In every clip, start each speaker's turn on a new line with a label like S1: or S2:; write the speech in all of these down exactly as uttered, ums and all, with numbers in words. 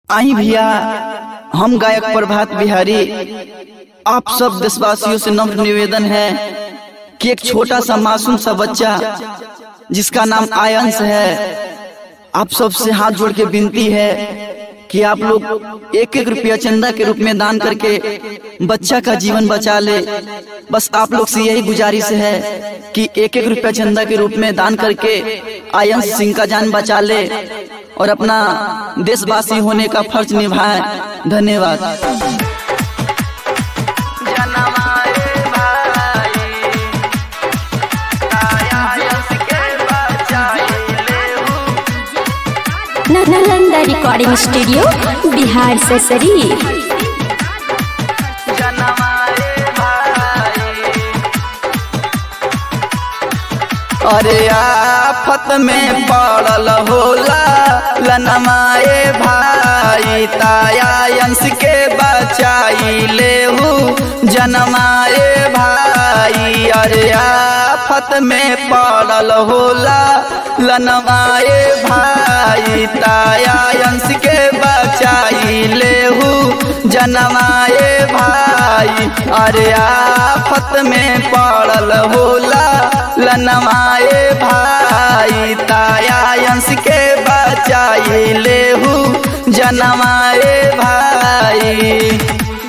S1: आई भैया, हम गायक प्रभात बिहारी आप सब देशवासियों से नम्र निवेदन है कि एक छोटा सा मासूम सा बच्चा जिसका नाम आयंस है, आप सब से हाथ जोड़ के विनती है कि आप लोग एक एक रुपया चंदा के रूप में दान करके बच्चा का जीवन बचा ले। बस आप लोग से यही गुजारिश है कि एक एक रुपया चंदा के रूप में दान करके आयंस सिंह का जान बचा ले और अपना देशवासी होने का फर्ज निभाएं। धन्यवाद।
S2: नालंदा रिकॉर्डिंग स्टूडियो बिहार से शरीफ।
S1: अरे आफत में पड़ल होला लनमाए भाई, तायंस के बचाई लेहू जनमाए भाई। अरे आफत में पड़ल होला लनमाए भाई, तायंस के बचाई लेहू जनमाए भाई। अरे आफत में पड़ल होला लनमाए भाई, तायंस के बचाई लेहू जनमाए भाई।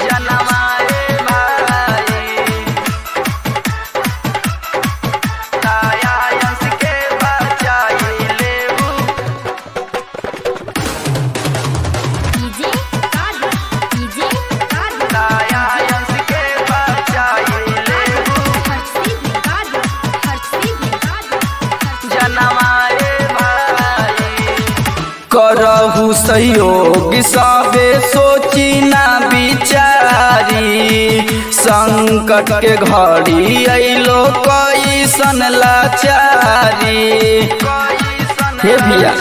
S1: करहु सहयोग सबे सोची ना बिचारी, संकट के घड़ी अइलो कैसन लाचारी। हे भैया,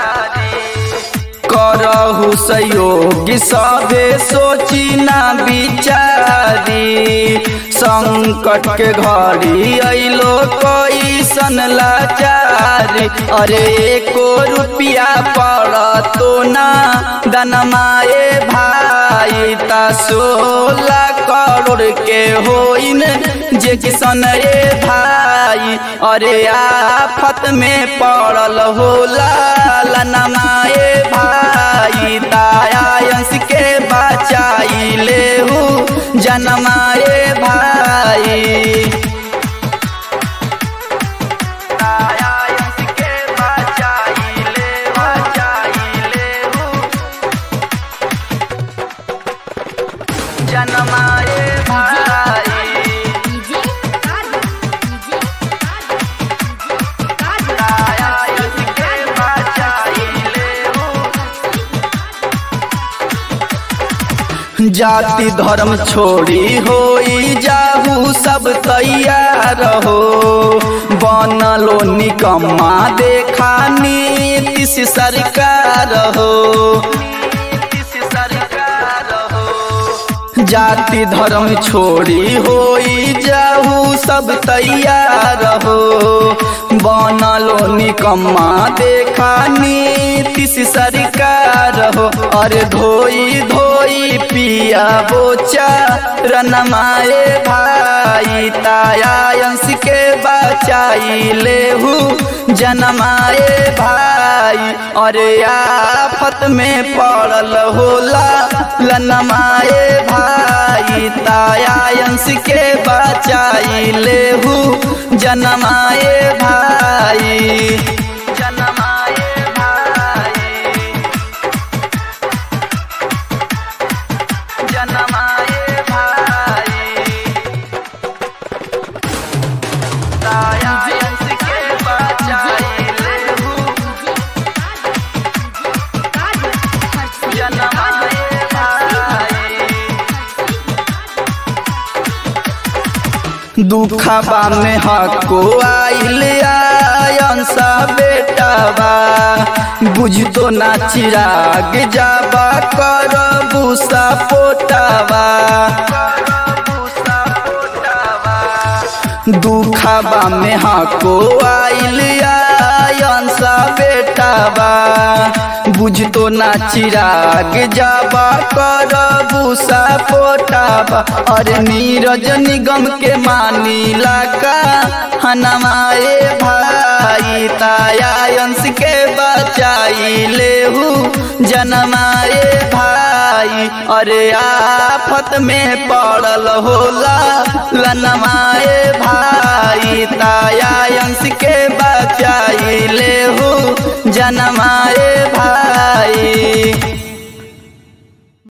S1: करहु सहयोग सबे सोची ना बिचारी, संकट के घड़ी अइलो कैसन लाचारी। अरे एको रुपया पड़तो ना दनमाए भाई, ता सोलह करोड़ के होइन जे किसन रे भाई। अरे आफत में पड़ल होला लनमाए भाई, तायंस के बचाई लेहू जनमाए भाई। जाति धर्म छोड़ी होई जाहू सब तैयार हो, बनलो निकम्मा देखा नीतीश सरकार हो। जाति धर्म छोड़ी होई जाहू सब तैयार हो, बनलो निकम्मा देखा नीतीश सरकार हो। अरे धोई धोई पिया बोचा रनमाए भाई, तायंस के बचाई लेहू जनमाए भाई। अरे आफत में पड़ल होला लनमाए भाई, तायंस के बचाई लेहू जनमाए भाई। जनमाए भाई, जनमाए भाई, तायंस के बचाई लेहू जनमाए भाई। दुखबा में हको आइल आयंस बेटाबा, बुझतो ना चिराग जाबा करबू सपोटाबा। दुखबा में हको आइल आयंस बेटाबा, बुझ तो ना चिराग जाबा करबू सपोटाबा। अरे नीरज निगम के मानीला का हनमाए भाई ताया अंश के बचाई लेहू जनमाए भाई। अरे आफत में पड़ल होला लनमाए भाई ताया अंश के बचाई लेहू जनमाए